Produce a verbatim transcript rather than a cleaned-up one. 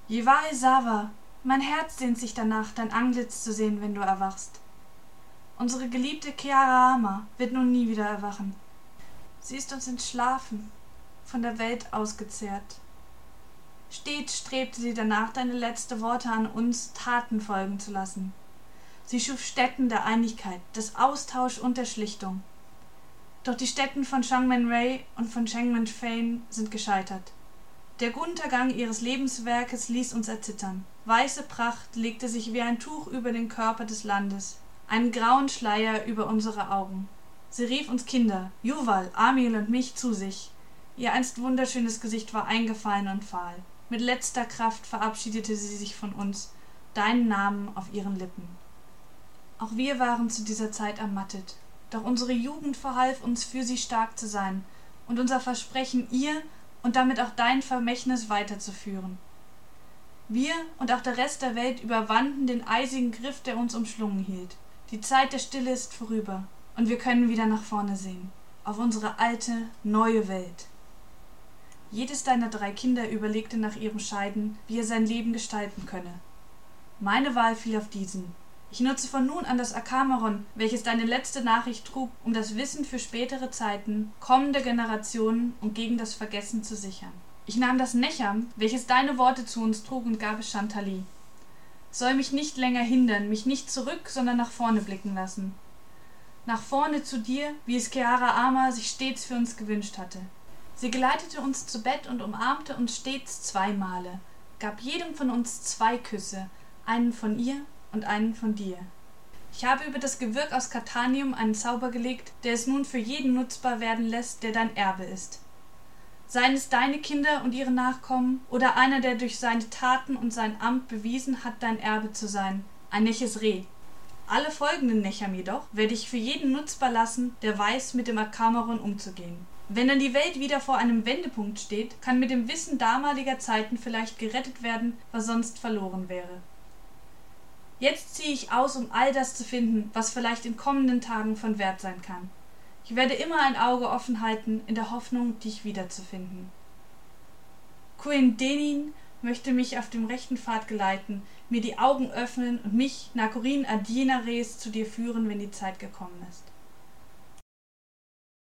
Jewae Sawa, mein Herz sehnt sich danach, dein Antlitz zu sehen, wenn du erwachst. Unsere geliebte Kiara Ama wird nun nie wieder erwachen. Sie ist uns entschlafen, von der Welt ausgezehrt. Stets strebte sie danach, deine letzte Worte an uns Taten folgen zu lassen. Sie schuf Stätten der Einigkeit, des Austauschs und der Schlichtung. Doch die Stätten von Changmen-Rei und von Changmen-Fein sind gescheitert. Der Untergang ihres Lebenswerkes ließ uns erzittern. Weiße Pracht legte sich wie ein Tuch über den Körper des Landes, einen grauen Schleier über unsere Augen. Sie rief uns Kinder, Yuval, Amil und mich, zu sich. Ihr einst wunderschönes Gesicht war eingefallen und fahl. Mit letzter Kraft verabschiedete sie sich von uns, deinen Namen auf ihren Lippen. Auch wir waren zu dieser Zeit ermattet, doch unsere Jugend verhalf uns, für sie stark zu sein und unser Versprechen, ihr und damit auch dein Vermächtnis weiterzuführen. Wir und auch der Rest der Welt überwanden den eisigen Griff, der uns umschlungen hielt. Die Zeit der Stille ist vorüber und wir können wieder nach vorne sehen, auf unsere alte, neue Welt. Jedes deiner drei Kinder überlegte nach ihrem Scheiden, wie er sein Leben gestalten könne. Meine Wahl fiel auf diesen. Ich nutze von nun an das Akameron, welches deine letzte Nachricht trug, um das Wissen für spätere Zeiten, kommende Generationen und gegen das Vergessen zu sichern. Ich nahm das Necham, welches deine Worte zu uns trug, und gab es Chantali. Soll mich nicht länger hindern, mich nicht zurück, sondern nach vorne blicken lassen. Nach vorne zu dir, wie es Kiara Ama sich stets für uns gewünscht hatte. Sie geleitete uns zu Bett und umarmte uns stets zwei Male, gab jedem von uns zwei Küsse, einen von ihr und einen von dir. Ich habe über das Gewürk aus Katanium einen Zauber gelegt, der es nun für jeden nutzbar werden lässt, der dein Erbe ist. Seien es deine Kinder und ihre Nachkommen oder einer, der durch seine Taten und sein Amt bewiesen hat, dein Erbe zu sein, ein Neches Reh. Alle folgenden Necham jedoch werde ich für jeden nutzbar lassen, der weiß, mit dem Akameron umzugehen. Wenn dann die Welt wieder vor einem Wendepunkt steht, kann mit dem Wissen damaliger Zeiten vielleicht gerettet werden, was sonst verloren wäre. Jetzt ziehe ich aus, um all das zu finden, was vielleicht in kommenden Tagen von Wert sein kann. Ich werde immer ein Auge offen halten, in der Hoffnung, dich wiederzufinden. Queen Denin möchte mich auf dem rechten Pfad geleiten, mir die Augen öffnen und mich, Nakorin Adienares, zu dir führen, wenn die Zeit gekommen ist.